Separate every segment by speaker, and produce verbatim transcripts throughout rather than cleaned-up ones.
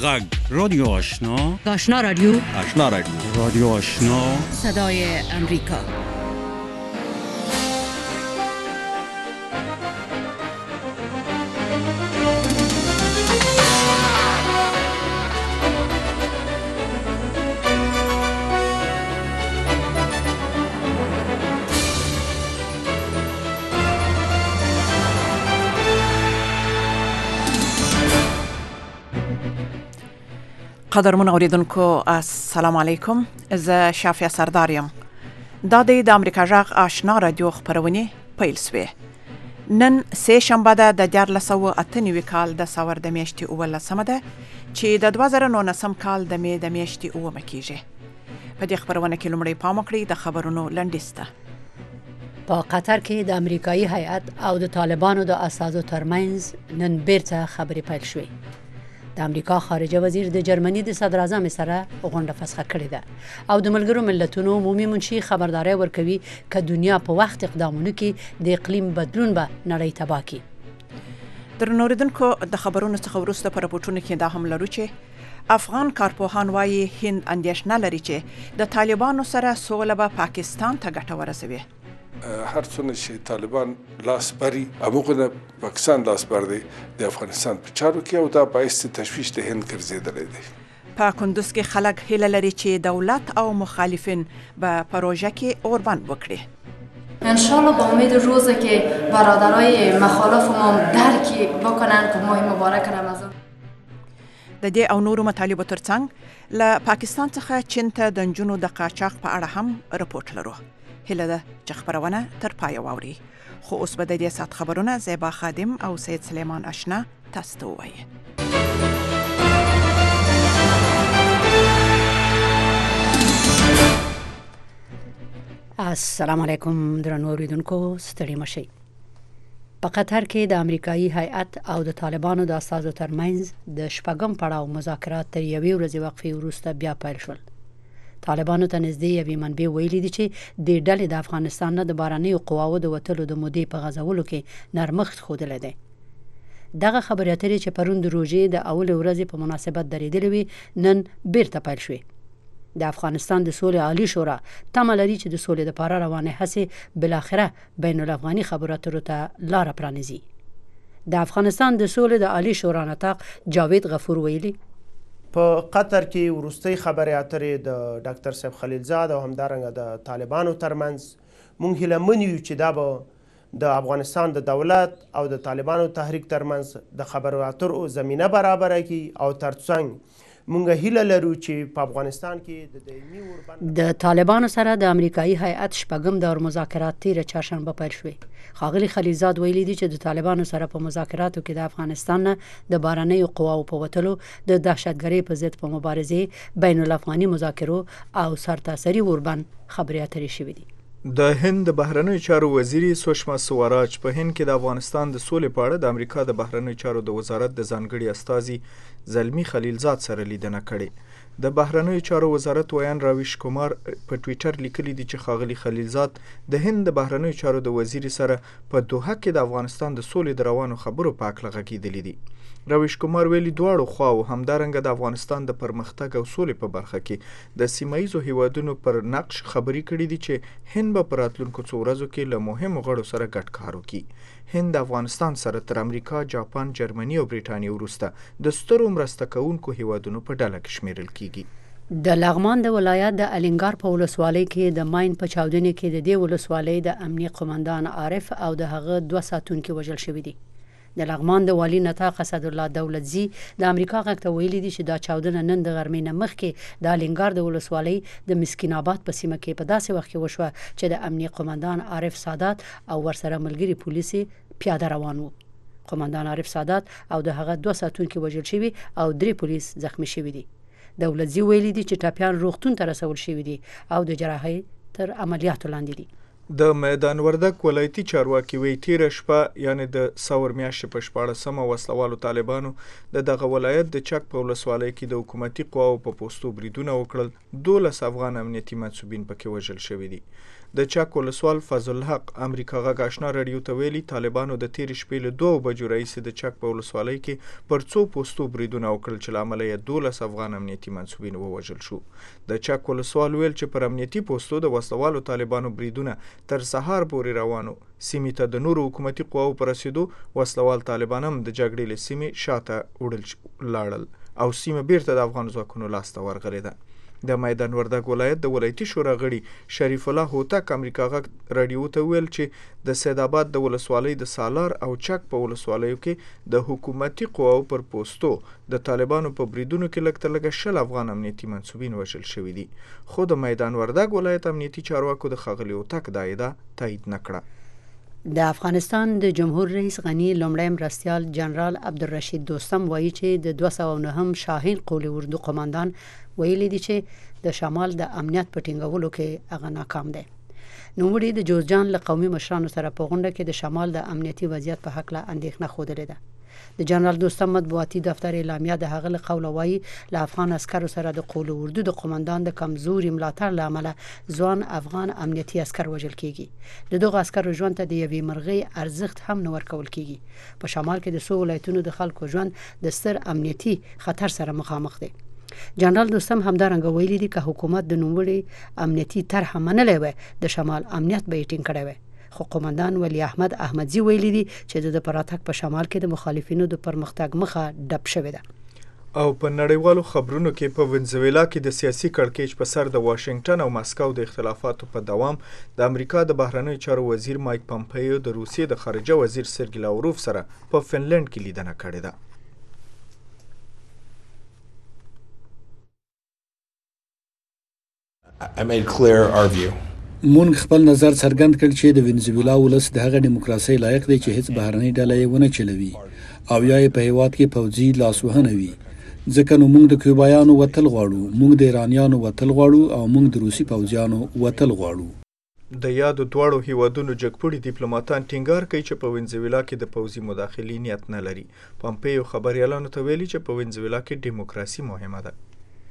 Speaker 1: غږ رادیو آشنا
Speaker 2: آشنا رادیو
Speaker 3: آشنا رادیو
Speaker 1: رادیو آشنا
Speaker 2: صدای امریکا.
Speaker 4: قدرمن اوریدونکو السلام علیکم. زه شافیا سرداریم. دا د امریکا غږ آشنا رادیو خبرونه پیل سوې. نن سه شنبه ده د دیارلس سوه اته نوي کال د ساور د میاشتې اوولسمه ده چې د دوه زره نولسم کال د مې د میاشتې اوومه کیږي. په دې خبرونه کې لومړی پام وکړئ د خبرونو لنډیز ته.
Speaker 2: په قطر کې د امریکایي هیئت او د طالبانو د اساسو ترمنځ نن بیرته خبرې پیل شوې. د امریکا خارجه وزیر د جرمني د صدر اعظم سره غونډه فسخه کړې ده او د ملګرو ملتونو عمومي منشي خبرداري ورکوي ک دنیا په وخت اقدامونو کې د اقلیم بدلون به نړۍ تباه کړي.
Speaker 4: درنو اوریدونکو د خبرونو څخه وروسته په راپورټونو کې دا هم لرو چې افغان کارپوهان وايي هند اندېښنه لري چې د طالبانو سره سوله به پاکستان ته ګټه ورسوي.
Speaker 5: هر څونه چې طالبان لاس بری امغه پاکستان لاس بر دی د افغانستان په چارو کې او دا باعث تشویش د هند ګرځیدلی دی.
Speaker 4: په کندوز کې خلک هیله لري چې دولت او مخالفین به پروژه کې اوربند وکړي.
Speaker 6: انشالله با امید روزی که برادرای مخالف ما درکی بکنن که ماه مبارک رمضان.
Speaker 4: د دې او نورو مطالبو ترڅنګ له پاکستان څخه چین ته د نجونو د قاچاق په اړه هم رپورټ لرو. هیله ده چې خبرونه تر پایه واوري. خو اوس به د دې سات خبرونه زیبا خادم او سید سلیمان آشنا تاسو ته ووایي.
Speaker 2: السلام علیکم درنو اوریدونکو، ستړي مشئ. په قطر کې د امریکایي هیئت او د طالبانو د اساسو ترمنځ د شپږم پړاو مذاکرات تر یوې ورځې وقفې وروسته بیا پیل شول. طالبانو ته نږدې یوې منبع ویلي دي چې د ډلې د افغانستان نه د بهرنیو قواوو د وتلو د مودې په غځولو کې نرمښت ښودلی دی. دغه خبرې اترې چې پرون د روژې د اولې ورځې په مناسبت درېدلې وې نن بیرته پیل شوې. د افغانستان د سولې عالی شورا تمه لري چې د سولې لپاره روانې هڅې بالاخره بین الافغاني خبرو اترو ته لاره پرانیزي. د افغانستان د سولې د عالی شورا نطاق جاوید غفور ویلي
Speaker 7: په قطر کې وروستۍ خبرې اترې د ډاکټر صاحب خلیلزاد او همدارنګه د طالبانو ترمنځ مونږ هیله من یو چې دا به د افغانستان د دولت او د طالبانو تحریک ترمنځ د خبرو اترو زمینه برابره کړي او ترڅنګ مونږ هیله لرو چې په افغانستان کې د دایمي اوربند
Speaker 2: د طالبانو سره د امریکایي هیئت شپږم دور مذاکرات تیره چهارشنبه پیل شوې. ښاغلي خلیلزاد ویلي دي چې د طالبانو سره په مذاکراتو کې د افغانستان نه د بهرنیو قواو په وتلو د دهشتګرۍ په ضد په مبارزې بین الافغاني مذاکرو او سرتاسري اوربند خبرې اترې شوې دي.
Speaker 8: د هند د بهرنیو چارو وزیري سوشما سوراج په هند کې د افغانستان د سولې په اړه د امریکا د بهرنیو چارو د وزارت د ځانګړي استازي زلمی خلیلزاد سره لیدنه کړې. د بهرنیو چارو وزارت ویان راویش کومار په ټویټر لیکلي دي چې ښاغلي خلیلزاد د هند د بهرنیو چارو د وزیري سره په دوحه کې د افغانستان د سولې د روانو خبرو په هکله غږېدلي دي. راویش کومار ویلي دواړو خواو همدارنګه د افغانستان د پرمختګ او سولې په برخه کې د سیمه ییزو هیوادونو پر نقش خبرې کړې دي چې هند به په راتلونکو څو ورځو کې له مهمو غړو سره ګډ کار وکړي. هند د افغانستان سره تر امریکا، جاپان، جرمني او بریټانیا وروسته د سترو مرسته کوونکو هیوادونو په ډله کې شمیرل کیږي.
Speaker 2: د لغمان د ولایت د الینګار په ولسوالۍ کې د ماین په چاودنې کې د دې ولسوالۍ د امنیه قومندان عارف او د هغه دوه ساتونکي وژل شوي دي. د لغمان د والي نطاق اسدالله دولتزي د امریکا غږ ته ویلي دي چې دا چاودنه نن د غرمې نه مخکې د الینګار د ولسوالۍ د مسکین آباد په سیمه کې په داسې وخت کې وشوه چې د امنیه قومندان عارف سادات او ورسره ملګري پولیسي پیاده روان وو. قومندان عارف سادات او د هغه دوه ساتونکي وژل شوي او درې پولیس زخمی شوي دي. دولتزي ویلي دي چې ټپیان روغتون ته رسول شوي دي او د جراحۍ تر عملیاتو لاندې دي.
Speaker 8: د میدان وردک ولایتي چارواکي وی تیره شپه یعنی د ساور میاشتې په شپاړسمه وسلوالو طالبانو د دغه ولایت د چک په ولسوالۍ کې د حکومتي قواو په پوستو بریدونه وکړل. دولس افغان امنیتي منصوبین پکې وژل شوي دي. د چک ولسوال فضل الحق امریکا غږ آشنا رادیو ته ویلي طالبانو د تېرې شپې له دوو بجو راهیسې د چک په ولسوالۍ کې پر څو پوستو بریدونه وکړل چې له امله یې دولس افغان امنیتي منصوبین ووژل شو. د چک ولسوال ویل چې پر امنیتي پوستو د وسلوالو طالبانو بریدونه تر سهار پورې روانو. سیمې ته د نورو حکومتي قواو په رسېدو وسلوال طالبان هم د جګړې له سیمې شاته وړل لاړل او سیمه بیرته د افغان ځواکونو لاسته ورغلې ده. د میدان وردګ ولایت د ولایتي شورا غړي شریف الله هوتک امریکا غږ رادیو ته ویل چې د سید آباد د ولسوالۍ د سالار او چک په ولسوالیو کې د حکومتي قواو پر پوستو د طالبانو په بریدونو کې لږ تر لږه شل افغان امنیتي منصوبین وژل شوي دي. خو د میدان وردګ ولایت امنیتي چارواکو د ښاغلي هوتک دا ادعا تایید نه کړه.
Speaker 2: د افغانستان د جمهور رئیس غنی لومړی مرستیال جنرال عبدالرشید دوستم وایي چې د دوه سوه نهم شاهین قول اردو قماندان ویلي دي چې د شمال د امنیت په ټینګولو کې هغه ناکام دی. نوموړي د جوزجان له قومي مشرانو سره په غونډه کې د شمال د امنیتي وضعیت په هکله اندېښنه ښودلې ده. د جنرال دوستم مطبوعاتي دفتر اعلامیه د هغه له قوله وایي له افغان عسکرو سره د قول اردو د قماندان د کمزوري ملاتړ له امله ځوان افغان امنیتي عسکر وژل کیږي. د دغو عسکرو ژوند ته د یوې مرغۍ ارزښت هم نه ورکول کیږي. په شمال کې د څو ولایتونو د خلکو ژوند د ستر امنیتي خطر سره مخامخ دی. جنرال دوستم همدارنګه ویلي دي که حکومت د نوموړي امنیتي طرح منلی وای د شمال امنیت به یې ټینګ کړی وای. خو قومندان ولی احمد احمدزي ویلي دي چې د پراتک په شمال کې د مخالفینو د پرمختګ مخه ډب شوې ده.
Speaker 8: او په نړیوالو خبرونو کې په ونزویلا کې د سیاسي کړکېچ په سر د واشنگټن او مسکو د اختلافاتو په دوام د امریکا د بهرنیو چارو وزیر مایک پامپیو د روسیې د خارجه وزیر سرګی لاوروف سره په فنلند کې لیدنه کړې ده.
Speaker 3: I made clear our view.
Speaker 9: مونږ خپل نظر څرګند کړ چې د وینزویلا ولس د هغه دیموکراسي لایق دی چې هیڅ بهرنۍ ډله یې ونه چلوي او یا یې په هیواد کې پوځي لاسوهنه وي. ځکه نو موږ د کیوبایانو وتل غواړو، موږ د ایرانیانو وتل غواړو او موږ د روسي پوځیانو وتل غواړو.
Speaker 8: د یادو دواړو هیوادونو جګپوړي ډیپلوماټان ټینګار کوي چې په وینزویلا کې د پوځي مداخلې نیت نه لري. پامپیو خبريالانو ته ویلي چې په وینزویلا کې دیموکراسي مهمه ده.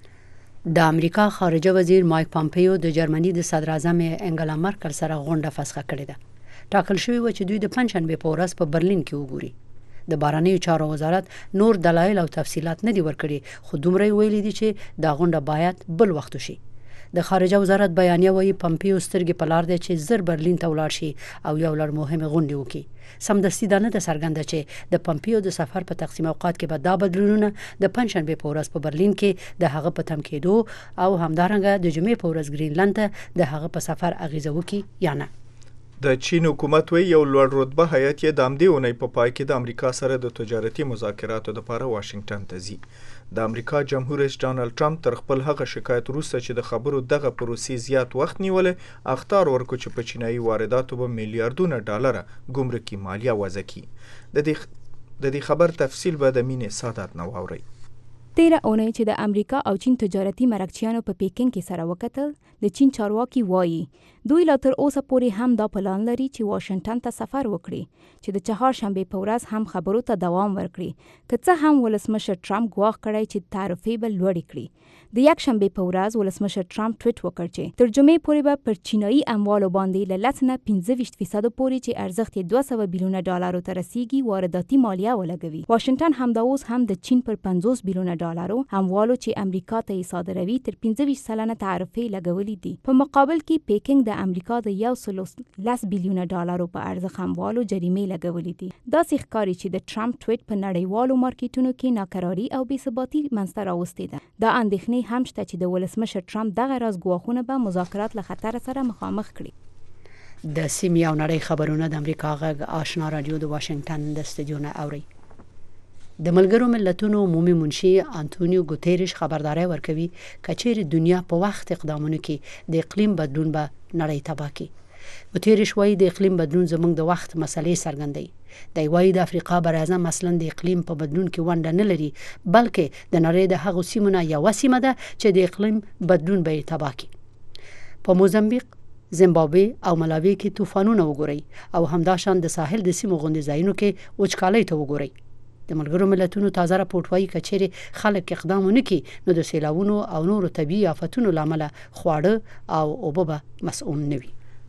Speaker 2: د امریکا خارجه وزیر مایک پامپیو د جرمني د صدر اعظم انګلا مرکل سره غونډه فسخه کړې ده. ټاکل شوی و چې دوی د پنځشنبه په ورځ په برلین کې وګوري. د بهرنیو چارو وزارت نور دلایل او تفصيلات نه دي ورکړي، خو دومره ویلي دي چې دا غونډه باید بل وخت وشي. د خارجه وزارت بیانیه وایي پامپیو سترګې په لار دی چې زر برلین ته ولاړ شي او یو لړ مهمه غونډه وکړي. سمدستي دا نه ده څرګنده چې د پامپیو د سفر په تقسیم اوقات کې به دا بدلونونه د پنځشنبه په ورځ په برلین کې د هغه په تم کېدو او همدارنګه د جمعې په ورځ ګرینلند ته د هغه په سفر اغیزه وکړي یا نه.
Speaker 8: د چین حکومت وی یو لوړ رتبه هیات یې د همدې اونۍ په پای کې د امریکا سره د تجارتي مذاکراتو لپاره واشنگټن ته ځي. د امریکا جمهور رئیس ډانلډ ټرمپ تر خپل هغه شکایت وروسته چې د خبرو دغه پروسې زیات وخت نیولې اخطار ورکو چې په چینایي وارداتو به میلیارډونه ډالره ګمرکي مالیه وضع کړي. د دې د دې خبر تفصیل به د مینې سادات نو اوري.
Speaker 10: تیره اونۍ چې د امریکا او چین تجارتي مرکچیانو په پیکینګ کې سره وکتل، د چین چارواکي وایي دوی لا تر اوسه پورې هم دا پلان لري چې واشنگټن ته سفر وکړي چې د چهارشنبه په ورځ هم خبرو ته دوام ورکړي، که څه هم ولسمشر ټرمپ ګواښ کړی چې تعرفې به لوړې کړي. د یکشنبه په ورځ ولسمشر ټرمپ ټویټ وکړ چې تر جمعې پورې به پر چینایي اموالو باندې له لس نه پنځه ویشت فیصده پورې چې ارزښت یې دوه سوه بیلیونه ډالرو ته رسیږي وارداتي مالیه ولګوي. واشنگټن همدا اوس هم د چین پر پنځوس بیلیونه ډالرو اموالو چې امریکا ته یې صادروي تر پنځه ویشت سلنه تعرفې لګولې دي. په مقابل کې پیکینګ د امریکا د یو سل لس بیلیونه ډالرو په ارزښت اموالو جریمې لګولې دي. داسې ښکاري چې د ټرمپ ټویټ په نړیوالو مارکیټونو کې ناکراري او بې ثباتي منځته راوستې ده. دا اندېښنې هم شته چې د ولسمشر ټرمپ دغه راز ګواښونه به مذاکرات له خطر سره مخامخ کړي.
Speaker 2: د سیمې او نړۍ خبرونه د امریکا غږ آشنا رادیو د واشنگټن د استودیو نه اوري. د ملګرو ملتونو عمومي منشي انټونیو ګوتيريش خبرداري ورکوي کچېر دنیا په وخت اقدامونو کې د اقلیم بدلون به نړۍ تباه کړي. ګوتيريش وايي د اقلیم بدلون زموږ د وخت مسلې څرګندوي. دی وايي د افریقا براعظم مثلا د اقلیم په بدلون کې ونډه نه لري، بلکې د نړۍ د هغو سیمو نه یوه سیمه ده چې د اقلیم بدلون به یې تباه کړي. په موزمبیق، زیمبابوې او ملاوي کې طوفانونه وګورئ او همداشان د ساحل د سیمو غوندې ځایونو کې وچکالۍ ته وګورئ. د ملګرو ملتونو تازه راپورټ وايي کچېرې خلک اقدام ونه کړي نو د سیلاوونو او نورو طبیعي آفتونو له امله خواړه او اوبه به مسؤل نه وي.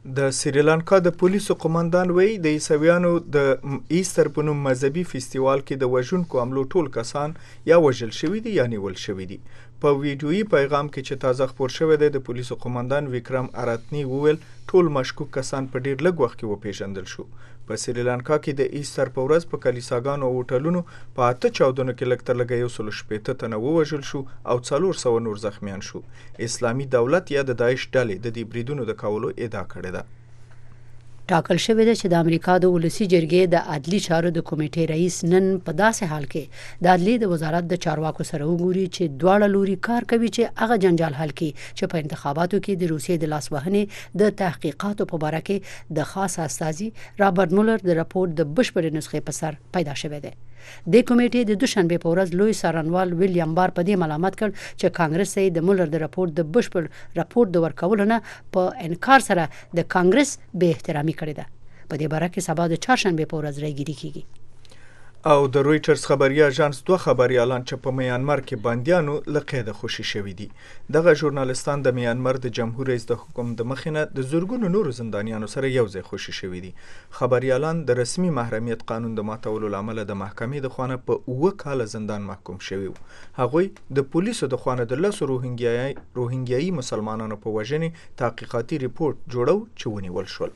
Speaker 8: د سریلانکا د پولیسو قومندان وایي د عیسویانو د ایستر په نوم مذهبي فیستیوال کې د وژونکو حملو ټول کسان یا وژل شوي دي یا نیول شوي دي. په ویډیویي پیغام کې چې تازه خپور شوی دی د پولیسو قومندان ویکرم اراتنی وویل ټول مشکوک کسان په ډیر لږ وخت کې وپیژندل شو. په سریلانکا کې د ایستر په ورځ په کلیساګانو او هوټلونو په اته چاودنو کې لږ تر لږه یو سل شپېته تنه ووژل شو او څلور سوه نور زخمیان شو. اسلامي دولت یا د داعش ډلې د دې بریدونو د کولو ادعا کړې ده.
Speaker 2: ټاکل شوې ده چې د امریکا د ولسی جرګې د عدلي چارو د کمیټې رئیس نن په داسې حال کې د عدلي د وزارت د چارواکو سره وګوري چې دواړه لوري کار کوي چې هغه جنجال حل کړي چې په انتخاباتو کې د روسیې د لاسوهنې د تحقیقاتو په باره کې د خاص استازي رابرټ مولر د راپور د بشپړ نسخې په سر پیدا شوی دی. د کمیټې د دوشنبه په ورځ لوی څارنوال ویلیام بار په دې ملامت کړ چې کانګرس یې د مولر د راپور د بشپړ راپور د ورکولو نه په انکار سره د کانګرس به احترامي کړې ده. په دې باره کې سبا د چهارشنبه په ورځ راګیری کیږي.
Speaker 8: او د رویټرز خبري اژانس دوه خبريالان چې په میانمار کې باندیانو له قیده خوشي شوي دي. دغه ژورنالستان د میانمار د جمهور رئیس د حکم د مخینه د زورګونو نورو زندانیانو سره یو ځای خوشي شوي دي. خبريالان د رسمي محرمیت قانون د ماتولو لامل د محکمې د خوانه په اوه کاله زندان محکوم شوي وو. هغوی د پولیسو د خوانه د لسو روهینګیایي روهینګیایي مسلمانانو په وژنې تحقیقاتي ریپورت جوړو چې ونیول شول.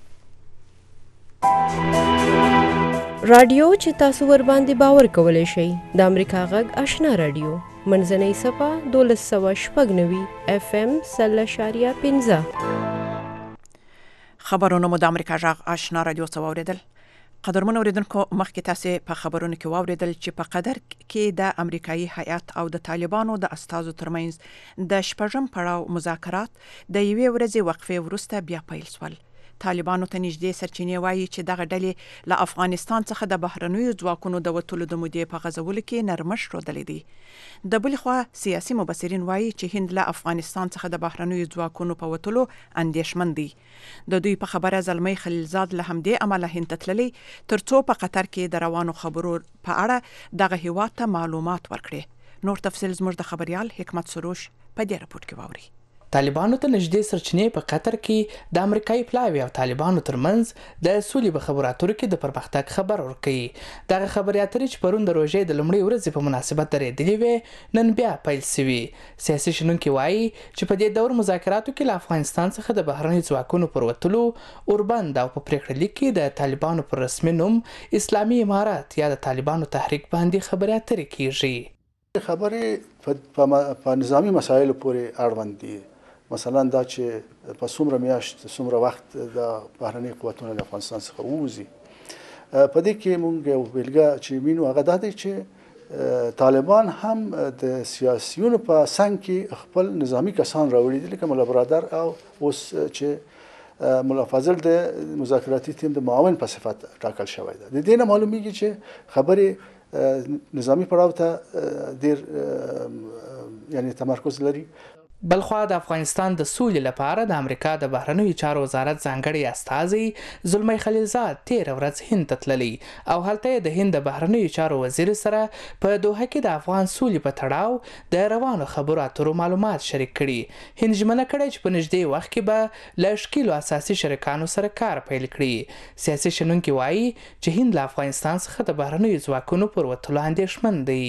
Speaker 3: رادیو چې تاسو ور باندې باور کولای شئ د امریکا غږ آشنا رادیو منځنۍ صفه دولس سوه شپږ نوي اف ام سل اشاریه پنځه.
Speaker 4: خبرونه مو د امریکا غږ آشنا رادیو څخه واوریدل. قدرمن اوریدونکو مخکې تاسو په خبرونو کې واوریدل چې په قطر کې د امریکایي هیئت او د طالبانو د استازو ترمنځ د شپږم پړاو مذاکرات د یوې ورځې وقفې وروسته بیا پیل شول. طالبانو ته نږدې سرچینې وایي چې دغه ډلې له افغانستان څخه د بهرنیو ځواکونو د وتلو د مودې په غځولو کې نرمښت ښودلی دی. د بلې خوا سیاسي مبصرین وایي چې هند له افغانستان څخه د بهرنیو ځواکونو په وتلو اندېښمن دی. د دوی په خبره زلمی خلیلزاد له همدې امله هند ته تللی تر څو په قطر کې د روانو خبرو په اړه دغه هیواد ته معلومات ورکړي. نور تفصیل زموږ د خبریال حکمت سروش په دې راپور کې واوري.
Speaker 11: طالبانو ته نږدې سرچینې په قطر کې د امریکایي پلاوي او طالبانو ترمنځ د سولې په خبرو اترو کې د پرمختګ خبر ورکوي. دغه خبرې اترې چې پرون د روژې د لومړۍ ورځې په مناسبت درېدلې وې نن بیا پیل سوي. سیاسي شنونکي وایي چې په دې دور مذاکراتو کې له افغانستان څخه د بهرنیو ځواکونو پر وتلو اوربند او په پریکړه لیک کې د طالبانو پر رسمي نوم اسلامي امارات یا د طالبانو تحریک باندې خبرې اترې کیږي.
Speaker 12: خبرې په نظامی مسایلو پورې اړوند دي. مثلا دا چې په څومره میاشت څومره وخت د بهرني قوتونو د افغانستان څخه ووځي. په دې کې موږ یو بیلګه چې وینو هغه دا دی چې طالبان هم د سیاسیونو په څنګ کې خپل نظامی کسان راوړي دي لکه ملا برادر او اوس چې ملا فاضل د مذاکراتي تیم د معاون په صفت ټاکل شوی دی. د دې نه معلومیږي چې خبرې نظامی پړاو ته ډېر یعنی تمرکز لري.
Speaker 11: بلخوا د افغانستان د سولې لپاره د امریکا د بهرنیو چارو وزارت ځانګړی استازی زلمی خلیلزاد تېره ورځ هند ته تللی او هلته یې د هند د بهرنیو چارو وزیر سره په دوحه کې د افغان سولې په تړاو د روانو خبرو اترو معلومات شریک کړي. هند ژمنه کړې چې په نږدې وخت کې به له ښکیلو اساسي شریکانو سره کار پیل کړي. سیاسي شنونکي وایي چې هند له افغانستان څخه د بهرنیو ځواکونو پر وتلو اندېښمن دی.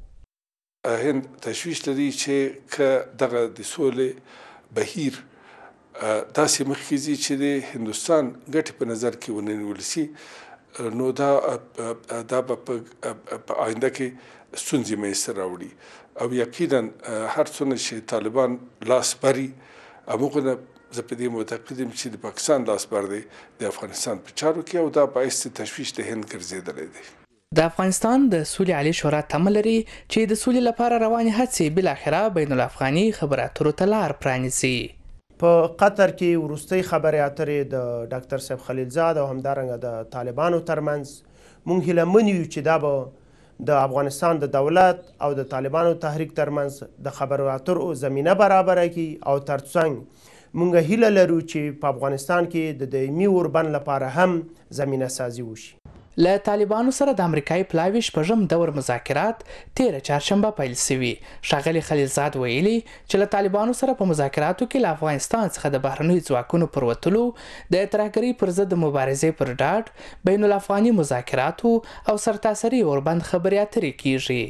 Speaker 5: هند تشویش لري چې که دغه د سولې بهیر داسې مخکې ځي چې د هندوستان ګټې په نظر کې ونه نیول شي نو دا دا به په آینده کې ستونزې منځته راوړي او یقینا هر څومره چې طالبان لاس بري همغه زه په دې معتقد یم چې د پاکستان لاس بر دی د افغانستان په چارو کې او دا باعث تشویش د هند ګرځېدلی دی.
Speaker 11: د افغانستان د سولې عالی شورا تمه لري چې د سولې لپاره روانې هڅې بالاخره بین الافغاني خبرو اترو ته لار پرانیزي.
Speaker 7: په قطر کې وروستۍ خبرې اترې د ډاکټر صاحب خلیلزاد او همدارنګه د طالبانو ترمنځ موږ هیله یو چې دا به د افغانستان د دولت او د طالبانو تحریک ترمنځ د خبرو اترو زمینه برابره کړي او ترڅنګ موږ هیله لرو چې په افغانستان کې د دایمي اوربند لپاره هم زمینه سازي وشي.
Speaker 11: له طالبانو سره د امریکایي پلاوي شپږم دور مذاکرات تیره چهارشنبه پیل شوي. ښاغلي خلیلزاد ویلي چې له طالبانو سره په مذاکراتو کې له افغانستان څخه د بهرنیو ځواکونو پر وتلو، د ترهګرۍ پر ضد د مبارزې پر ډاډ، بین الافغاني مذاکراتو او سرتاسري اوربند خبرې اترې کیږي.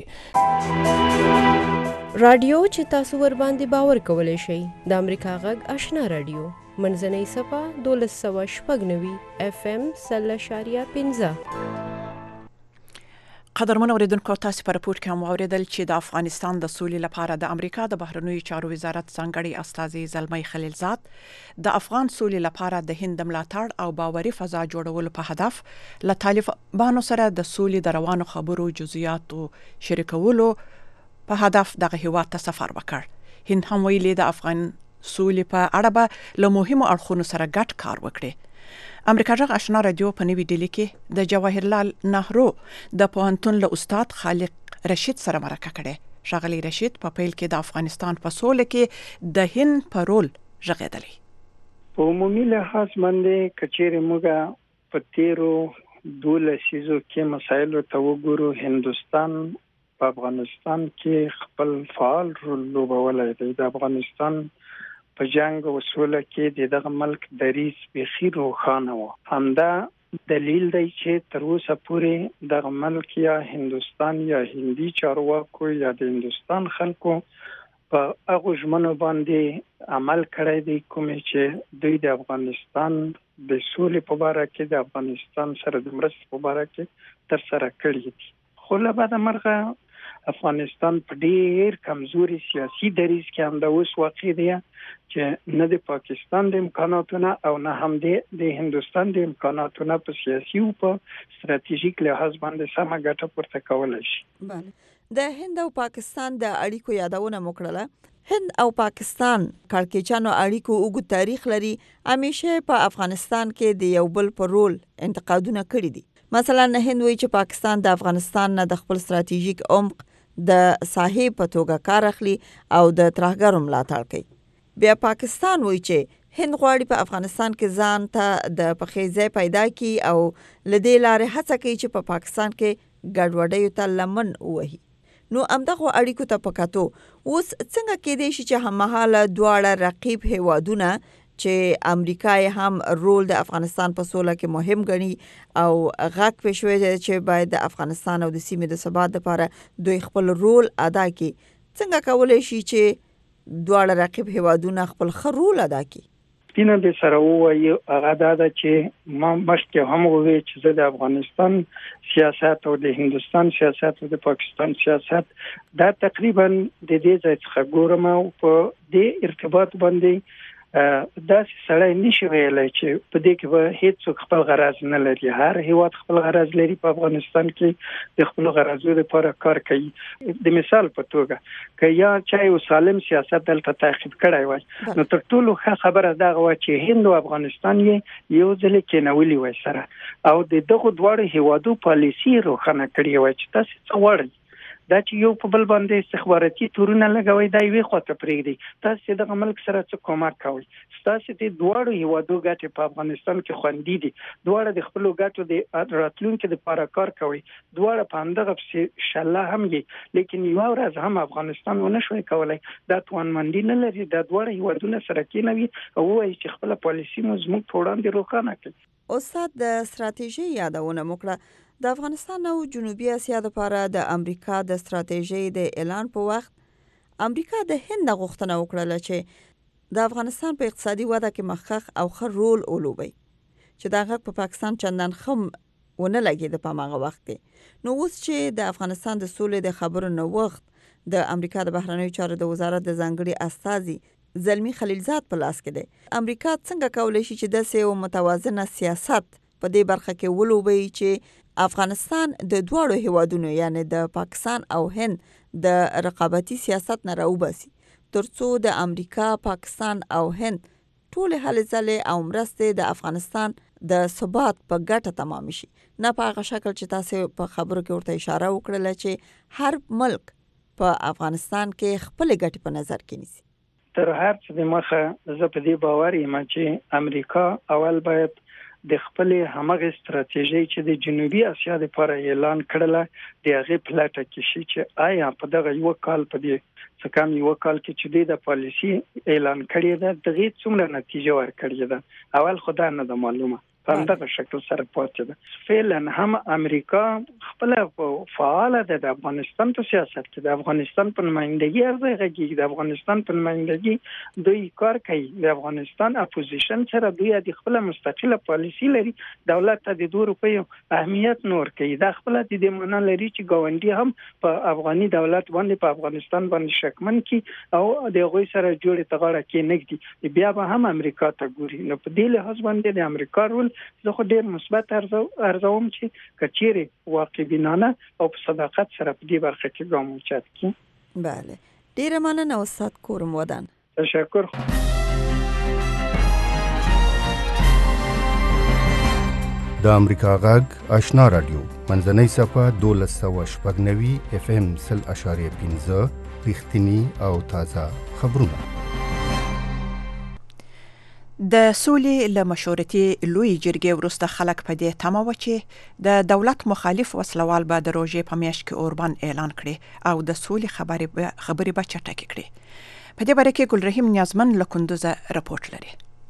Speaker 3: رادیو چې تاسو ور باندې باور کولی شئ د امریکا غږ آشنا رادیو منځنۍ صفه دولس سوه شپږ نوي اف ام سل اشاریه پنځه.
Speaker 4: قدرمن اوریدونکو، تاسو په راپور کې هم واوریدل چې د افغانستان د سولې لپاره د امریکا د بهرنیو چارو وزارت ځانګړي استازي زلمی خلیلزاد د افغان سولې لپاره د هند ملاتړ او باوري فضا جوړولو په هدف له طالبانو سره د سولې د روانو خبرو جزئیاتو شریکولو په هدف دغه هیواد ته سفر وکړ. هند هم ویلي د افغان سولې په اړه به له مهمو اړخونو سره ګډ کار وکړي. امریکا غږ آشنا رادیو په نوې ډیلي کې د جواهرلال نهرو د پوهنتون له استاد خالق رشید سره مرکه کړې. ښاغلي رشید په پیل کې د افغانستان په سوله کې د هند په رول غږېدلی.
Speaker 13: په عمومي لحاظ باندې کچېرې موږ په تیرو دولسیزو کې مسایلو ته وګورو، هندوستان په افغانستان کې خپل فعال رول لوبولی دی. د افغانستان په جنگ او سوله کې د دغه ملک دریځ بیخي روښانه و. همدا دلیل دی چې تر اوسه پورې دغه ملک یا هندوستان یا هندي چارواکو یا د هندوستان خلکو په هغو ژمنو باندې عمل کړی دی کومې چې دوی د افغانستان د سولې په باره کې د افغانستان سره د مرستې په باره کې تر سره کړي دي. خو له بده مرغه افغانستان په ډېر کمزوري سیاسي دریځ کې هم د اوس واقع دی چې نه د پاکستان د امکاناتونه او نه هم د هندوستان د امکاناتونه په سیاسي او په ستراتیژیک لحاظ باندې سمه ګټه پورته کولی شي.
Speaker 14: بله، د هند او پاکستان د اړیکو یادونه مو کړله. هند او پاکستان کړکېچانو اړیکو اوږد تاریخ لري. همیشه په افغانستان کې د یو بل په رول انتقادونه کړي دي. مثلا هند وایي چې پاکستان د افغانستان نه د خپل ستراتیژیک عمق د ساحې په توګه کار اخلي او د ترهګرو ملاتړ کوي. بیا پاکستان وایي چې هند غواړي په افغانستان کې ځان ته د پخې ځای پیدا کړي او له دې لارې هڅه کوي چې په پاکستان کې ګډوډیو ته لمن ووهي. نو همدغو اړیکو ته په کتو اوس څنګه کېدای شي چې هممهاله دواړه رقیب هیوادونه چې امریکا یې هم رول د افغانستان په سوله کې مهم ګڼي او غږ پې شوی دی چې باید د افغانستان او د سیمې د ثبات لپاره دوی خپل رول ادا کړي، څنګه کولی شي چې دواړه رقیب هیوادونه خپل ښه رول ادا کړي؟
Speaker 13: دینه به سره ووایي هغه دا ده چې ما مخکې هم وویل چې زه د افغانستان سیاست او د هندوستان سیاست او د پاکستان سیاست دا تقریبا د دې ځای څخه ګورم او په دې ارتباط باندې داسې سړی نشي ویلی چې په دې کې به هیڅوک خپل غرض نه لري. هر هیواد خپل غرض لري. په افغانستان کې د خپل غرضو لپاره کار کوي. د مثال په توګه که یا چا یو سالم سیاست دلته تعقیب کړی وای نو تر ټولو ښه خبره دغه وه چې هند او افغانستان یې یو ځل کېنولي وای سره او د دغو دواړو هیوادو پالیسي روښانه کړې وای چې تاسې څه غواړئ. دا چې یو په بل باندې استخباراتي تورونه لګوي دا یوې خواته پرېږدي. تاسې دغه ملک سره څه کومک کوئ؟ ستاسې د دواړو هیوادو ګټې په افغانستان کې خوندي دي. دواړه د خپلو ګټو د راتلونکي دپاره کار کوي. دواړه په همدغه پسې شله هم یې، لیکن یوه ورځ هم افغانستان ونه شوی کولی. دا توانمندي نه لري. دا دواړه هیوادونه سره کېنوي او ووایي چې خپله پالیسي مو زموږ په وړاندې روښانه کړي.
Speaker 14: استاد د ستراتیژۍ یادونه مو کړه. د افغانستان او جنوبي اسیا لپاره د امریکا د ستراتیژۍ د اعلان په وخت امریکا د هند غوښتنه وکړه چې د افغانستان په اقتصادي وده کې مخکښ او ښه رول ولوبي، چې دا غږ په پاکستان چندان ښه ونه لګېده په هماغه وخت کې. نو اوس چې د افغانستان د سولې د خبرو نه وخت د امریکا د بهرنیو چارو د وزارت د ځانګړي استازي زلمی خلیلزاد په لاس کې دی، امریکا څنګه کولی شي چې داسې یو متوازنه سیاست په دې برخه کې ولوبي چې افغانستان د دواړو هیوادونو یعنی د پاکستان او هند د رقابتي سیاست نه راوباسي ترڅو د امریکا، پاکستان او هند ټول هلې ځلې او مرستې د افغانستان د ثبات په ګټه تمام شي، نه په هغه شکل چې تاسو په خبرو کې ورته اشاره وکړله چې هر ملک په افغانستان کې خپل ګټې په نظر کې نیسي.
Speaker 13: تر هر څه د مخه زه په دې باور یم چې امریکا اول باید د خپل همغه ستراتیژي چې د جنوبي اسیا لپاره اعلان کړله د هغه پلاټه کې شي چې آیا په دغه یو کال په دې څه کم یو کال کې چې د پالیسي اعلان کړی ده دغه څومره نتیجه ورکړي ده اول خدای نه د معلومه په دغه شکل سره پاتې ده فعلا هم امریکا خپل فعال ده د افغانستان په سیاست کې د افغانستان په نمائندګي ارزښت غږی د افغانستان په نمائندګي دوی کار کوي د افغانستان اپوزیشن سره دوی د خپل مستقله پالیسي لري دولت ته د دوه روپیو اهمیت نور کوي دا خپل د دې معنا لري چې ګاونډي هم په افغاني دولت باندې په افغانستان باندې شکمن کی او د غوي سره جوړه تغاړه کې نګدي بیا به هم امریکا ته ګوري نو په دې لحاظ باندې د امریکا رول زه خو ډیر مثبت ارزوم چې کچيري واقع بینانه او په صداقت سره په دې برخه کې ګام واچات کی.
Speaker 14: بله ډیر مننه استاد کورم ودان.
Speaker 13: تشکر.
Speaker 15: د امریکا غږ آشنا رادیو منځنۍ صفه دولس سوه شپږ نوي اف ام سل اشاریه پنځه رښتینی او تازه خبرونه.
Speaker 4: د سولې له مشورتي لوی جرګې وروسته خلک په دې تمه و چې د دولت مخالف وسلوال به د روژې په میاشت کې اوربان اعلان کړي او د سولې خبرې خبرې به چټکې کړي. په دې باره کې ګلرحیم نیازمن له کندوزه راپورټ لري.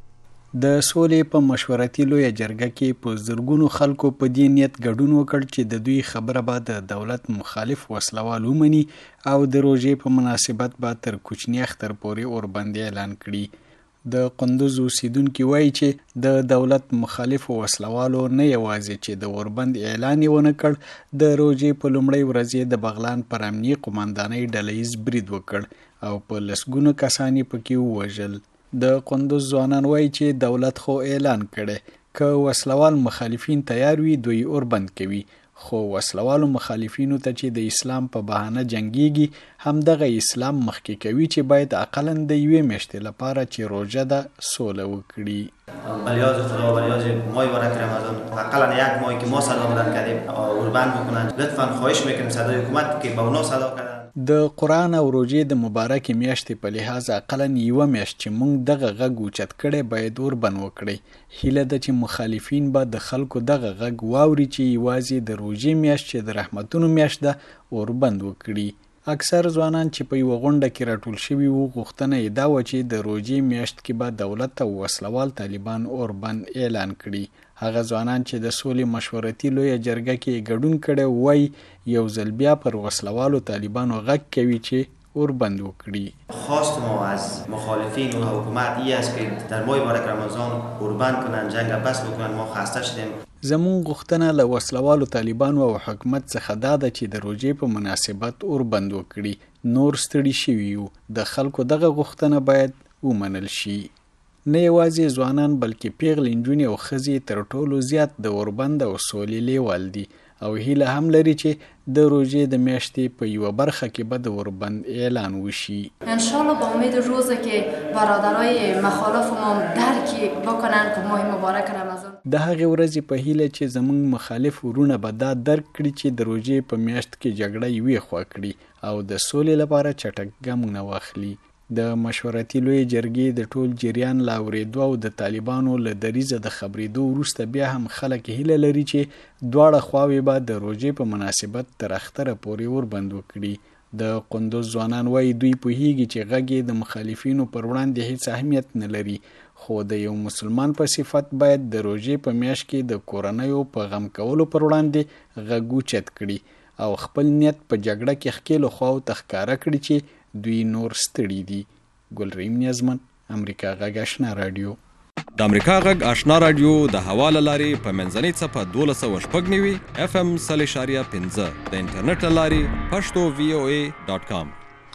Speaker 16: د سولې په مشورتي لوی جرګه کې په زرګونو خلکو په دې نیت ګډون وکړ چې د دوی خبره به د دولت مخالف وسلوال ومني او د روژې په مناسبت به تر کوچني اختر پورې اوربند اعلان کړي. د قندوز اوسیدونکي وایي چې د دولت مخالف وسلوالو نه یوازې چې د اوربند اعلان یې ونه کړ د روژې په لومړۍ ورځ د بغلان پر امنیي قوماندانۍ ډله ییز برید وکړ او په لسګونو کسان یې پکې ووژل. د قندوز ځوانان وایي چې دولت خو اعلان کړی که وسلوال مخالفین تیار وي دوی اوربند کوي خو وسلوالو مخالفینو ته چې د اسلام په بهانه جنگيږي همدغه اسلام مخکې کوي چې باید اقلا د یوې میاشتې لپاره چې روژه ده سوله وکړي.
Speaker 17: بلیاز خدا و بلیاز ماه مبارک رمضان اقلا یک ماهی که ما صدا بلند کردیم اوربند بکنن لطفا خواهش میکنیم صدای حکومت که با اونا صدا کردن.
Speaker 16: د قرآن او روژې د مبارک میاشتې په لحاظ اقلا یوه میاشت چې موږ دغه غږ اوچت کړی باید اوربند وکړي. هیله ده چې مخالفین به د خلکو دغه غږ واوري چې یوازې د روژې میاشت چې د رحمتونو میاشت ده اوربند وکړي. اکثر ځوانان چې په یوه غونډه کې راټول شوي وو غوښتنه یې دا وه چې د روژې میاشت کې به دولت او وسلوال طالبان اوربند اعلان کړي. هغه ځوانان چې د سولې مشورتي لویه جرګه کې ګډون کړی وایي یو ځل بیا پر وسلوالو طالبانو غږ کوي چې اوربند وکړي.
Speaker 17: خواست ما از مخالفین و حکومت ای است که در ماه مبارک رمضان اوربند کنن جنگ بس بکنن ما خسته شدیم.
Speaker 16: زمون غوښتنه له وسلوالو طالبانو او حکومت څخه دا ده چې د روژې په مناسبت اوربند وکړي. نور ستړي شوي یو د خلکو دغه غوښتنه باید ومنل شي. نه یوازې ځوانان بلکې پیغلې نجونې او ښځې تر ټولو زیات د اوربند او سولې لیوال دي او هیله هم لري چې د روژې د میاشتې په یوه برخه کې به د اوربند اعلان وشي.
Speaker 6: انشالله با امید روزی که برادرای مخالف ما درکی بکنن که ماه مبارک رمضان
Speaker 16: د هغې ورځې په هیله چې زموږ مخالف ورونه به دا درک کړي چې د روژې په میاشت کې جګړه یوې خوا کړي او د سولې لپاره چټک ګامونه واخلي. د مشورتي لوی جرګې د ټول جریان لا اورېدو او د طالبانو له دریځه د خبرېدو وروسته بیا هم خلک هیله لري چې دواړه خواوې به د روژې په مناسبت تر اختره پورې اوربند وکړي. د قندوز ځوانان وایي دوی پوهیږي چې غږ د مخالفینو پر وړاندې هیڅ اهمیت نه لري خو د یو مسلمان په صفت باید د روژې په میاشت کې د کورنیو په غم کولو پر وړاندې غږ اوچت کړي او خپل نیت په جګړه کې ښکېلو خواو ته ښکاره کړي چې دوی نور ستړي دي. ګلرحیم نیازمن امریکا غږ آشنا رادیو.
Speaker 18: د امریکا غږ آشنا رادیو د هوا له لارې په منځنۍ څپه دولس سوه شپږ نوي اف ام سل اشاریه پنځه د انټرنیټ له لارې پښتو وی او ای ډاټ کام.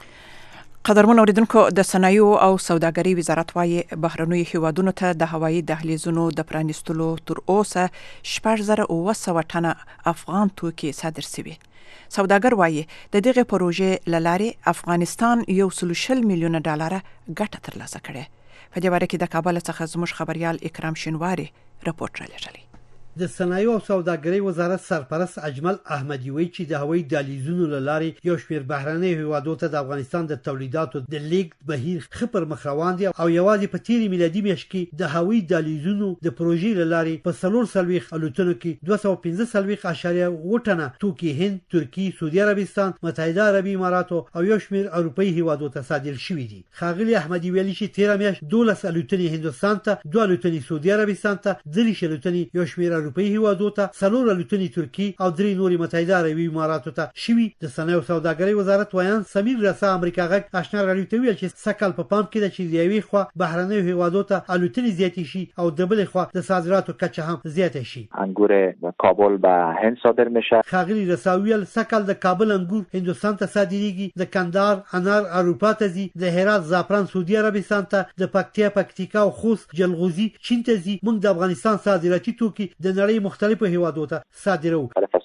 Speaker 4: قدرمن اوریدونکو د صنایعو او سوداګرۍ وزارت وايي بهرنیو هیوادونو ته د هوایي دهلیزونو د پرانیستلو تر اوسه شپږ زره اوه سوه ټنه افغان توکي صادر شوي. سوداګر وایي د دغه پروژې له لارې افغانستان یو سل شل میلیونه ډالره ګټه ترلاسه کړې. په دې باره کې د کابل څخه زموږ خبريال اکرام شینواری راپورټ را لېږلی.
Speaker 19: د صنایع او سوداګرۍ وزارت سرپرست اجمل احمدي وایي چې د هوایي دهلیزونو له لارې یو شمېر بهرنیو هیوادو ته د افغانستان د تولیداتو د لیږد بهیر ښه پر مخ روان دی او یوازې په تېرې میلادي میاشت کې د هوایي دهلیزونو د پروژې له لارې په څلور څلوېښت الوتنو کې دوه سوه پنځه څلوېښت اعشاریه اووه ټنه توکي هند، ترکي، سعودي عربستان، متحده عربي اماراتو او یو شمېر اروپایي هیوادو ته صادر شوي دي. ښاغلي احمدي ویلي چې تېره میاشت دولس الوتنې هندوستان ته، دوه الوتنې سعودي عربستان ته، دېرش الوتنې یو شمېر اروپایي هیوادو ته، څلور الوتنې ترکي او درې نورې متحده عربي اماراتو ته شوي. د صنایع او سوداګرۍ وزارت ویان سمیر رسا امریکا غږ آشنا راډیو ته ویل چې سږ په پام کې ده چې د یوې خوا بهرنیو هیوادو ته الوتنې زیاتې شي او د بلې خوا د صادراتو کچه هم زیاته شي.
Speaker 20: انگور کابل به هند صادر میشه.
Speaker 19: ښاغلي رسا ویل سږ د کابل انګور هندوستان ته صادریږي، د کندهار انار اروپا ته ځي، د هرات زعفران سعودي عربستان ته، د پکتیا پکتیکا او خوست جلغوزي چین ته ځي. موږ د افغانستان صادراتي توکي د نړۍ مختلفو هیوادو ته صادرو.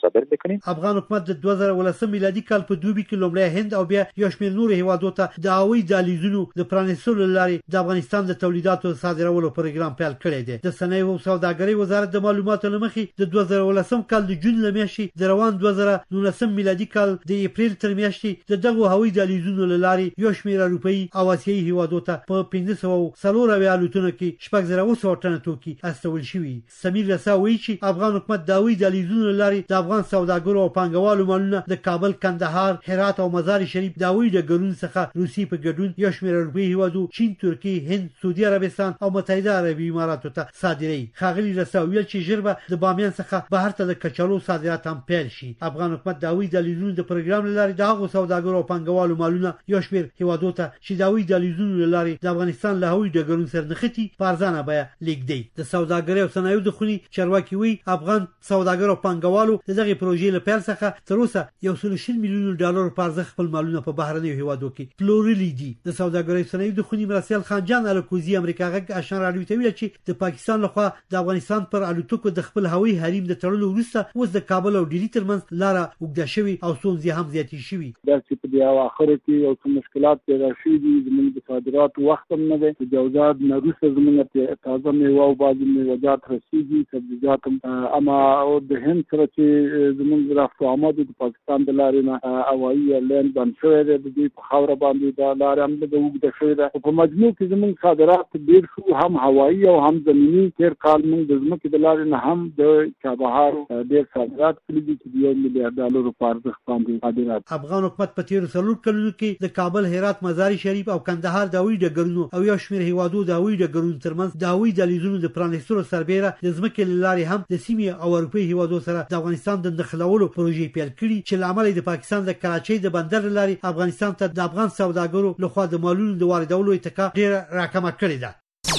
Speaker 19: افغان حکومت د دوه زره ولسم میلادي کال په دوبي کې لومړی هند او بیا یو شمېر نورو هیوادو ته د هوایي دهلیزونو د پرانیستلو له لارې د افغانستان د تولیداتو صادرولو پروګرام پیل کړی دی. د صنایع او سوداګرۍ وزارت د معلوماتو له مخې د دوه زره ولسم کال د جون له میاشتې د روان دوه زره نولسم میلادي کال د اپریل تر میاشتې د دغو هوایي دهلیزونو له لارې یو شمېر اروپایي او اسیایي هیوادو ته په پنځه سوه څلور اویا الوتنو کې شپږ زره اوه سوه ټنه توکي استول شوي. سمیر رسا وایي چې افغان حکومت د هوایي دهلیزونو له لارې د افغان سوداګرو او پانګوالو مالونه د کابل، کندهار، هرات او مزار شریف د هوایي ډګرونو څخه روسیې په ګډون یو شمېر اروپایي هیوادو چین، ترکیې، هند، سعودي عربستان او متحده عربي اماراتو ته صادروي. ښاغلي رسا ویل چې ژر به د بامیان څخه بهر ته د کچالو صادرات هم پیل شي. افغان حکومت د هوایي دهلیزونو د پروګرام له لارې د هغو سوداګرو او پانګوالو مالونه یو شمېر هیوادو ته چې د هوایي دهلیزونو له لارې د افغانستان له هوایي ډګرونو سره نښتي په ارزانه بیه لیږدوي. د سوداګرۍ او صنایعو د خونې چارواکي وایي افغان سوداګرو او پانګوالو د دغې پروژې له پیل څخه تر اوسه یو سل شل میلیونو ډالرو په ارزښت خپل مالونه په بهرنیو هیوادو کې پلورلي دي. د سوداګرۍ او صنایعو د خونې مرستیال خان جان الکوزي امریکا غږ آشنا راډیو ته ویل چې د پاکستان لخوا د افغانستان پر الوتکو د خپل هوایي حریم د تړلو وروسته اوس د کابل او ډیلي ترمنځ لاره اوږده شوې او ستونزې هم زیاتې شوي.
Speaker 21: داسې په دې اواخرو کې یو څه مشکلات پیدا شوي دي. زموږ د صادراتو وخت هم نه دی. د جوزات نه وروسته زموږ تازه میوه او بعضې میوهجات رسېږي، سبزیجات هم. اما د هند سره چې زموږ رفت و آمد د پاکستان د لارې نه هوایي ایرلاین بند شوی دی، د دوی په خاوره باندې دا لارې هم لږه اوږده شوې ده. په مجموع کې زموږ صادرات ډېر شو، هم هوایي او هم زمیني. تېر کال موږ د ځمکې د لارې نه هم د چابهار ډېر صادرات کړي دي چې د یو میلیارډ ډالرو په ارزښت باندې صادرات.
Speaker 19: افغان حکومت په تېرو څلور کلونو کې د کابل، هرات، مزار شریف او کندهار د هوایي ډګرونو او یو شمېر هیوادو د هوایي ډګرونو ترمنځ د هوایي دهلیزونو د پرانیستلو سربیره د ځمکې له لارې هم د سیمې او اروپایي هیوادو سره د افغانستان د نښلولو پروژې پیل کړي چې له امله د پاکستان د کراچۍ د بندر له لارې افغانستان ته د افغان سوداګرو لخوا د مالونو د واردولو اتکا ډېره راکمه کړې ده.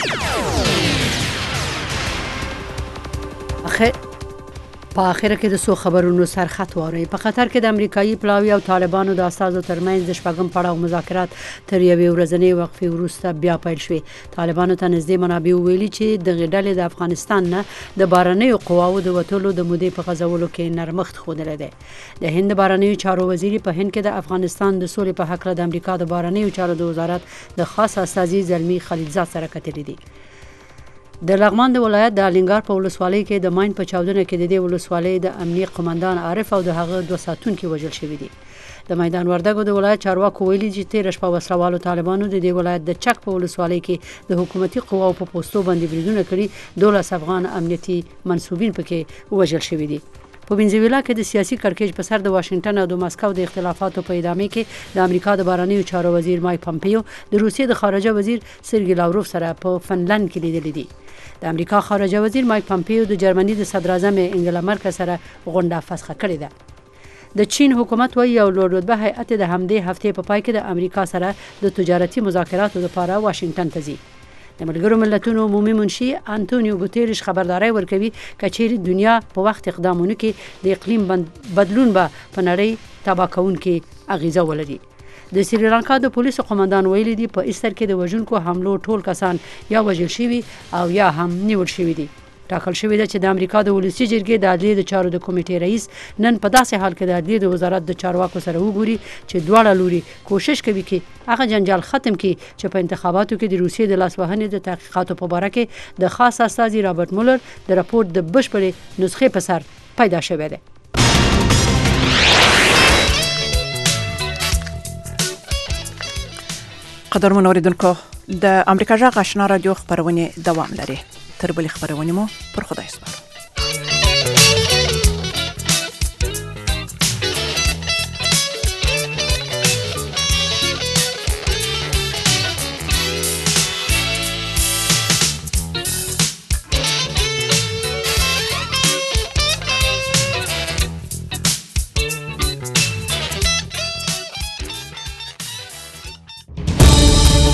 Speaker 2: په اخره کې د څو خبرونو سرخط واري. په قطر کې د امریکایي پلاوي او طالبانو د اساسو ترمنځ د شپږم پړاو مذاکرات تر یوې ورځنۍ وقفې وروسته بیا پیل شوې. طالبانو ته نږدې منابع ویلي چې د غډلې د افغانستان نه د بارنیو قواو د وټولو د مودې په غځولو کې نرمښت خوندل دي. د هند بارنیو چارو وزیر په هند کې د افغانستان د سولې په حق د امریکا د بارنیو چارو د وزارت د خاص استازي زلمی خلیلزاد سره کتلې دي. د لغمان د ولایت د الینګار په ولسوالۍ کې د ماین په چاودنه کې د دې ولسوالۍ د امنیي قومندان عارف او د هغه دوه ساتونکي وژل شوي دي. د میدان وردګو د ولایت چارواکو ویلي چې تېره شپه وسلوالو طالبانو د دې ولایت د چک په ولسوالۍ کې د حکومتي قواو په پوستو باندې بریدونه کړي. دولس افغان امنیتي منسوبین پکې وژل شوي دي. په وینزویلا کې د سیاسي کړکېچ په سر د واشنگټن او د مسکو د اختلافاتو په ادامه کې د امریکا د بهرنیو چارو وزیر مایک پامپیو د روسیې د خارجه وزیر سرګی لاوروف سره په فنلند کې لیدلي دي. د امریکا خارجه وزیر مایک پامپیو د جرمني د صدر اعظم انګلا مرکل سره غونډه فسخه کړې ده. د چین حکومت وایي یو لوړ رتبه هیئت د همدې هفتې په پای کې د امریکا سره د تجارتي مذاکراتو لپاره واشنگټن ته ځي. د ملګرو ملتونو عمومي منشي انټونیو ګوتيريش خبرداري ورکوي کچېرې دنیا په وخت اقدامونه کې د اقلیم بدلون به په نړۍ تباه کوونکې اغیزه ولري. د سریلانکا د پولیسو قومندان ویلي دي په ایستر کې د وژونکو حملو ټول کسان یا وژل شوي او یا هم نیول شوي دي. ټاکل شوې ده چې د امریکا د ولسي جرګې د عدلیې د چارو د کمیټې رئیس نن په داسې حال کې د عدلیې د وزارت د چارواکو سره وګوري چې دواړه لوري کوشش کوي چې هغه جنجال ختم کړي چې په انتخاباتو کې د روسیې د لاسوهنې د تحقیقاتو په باره کې د خاص استازي رابرټ مولر د راپور د بشپړې نسخې په سر پیدا شوی دی.
Speaker 4: قدرمن اوریدونکو د امریکا جغ آشنا رادیو خبرونه دوام لري. تر بلې خبرونه مو پر خدای سپارو.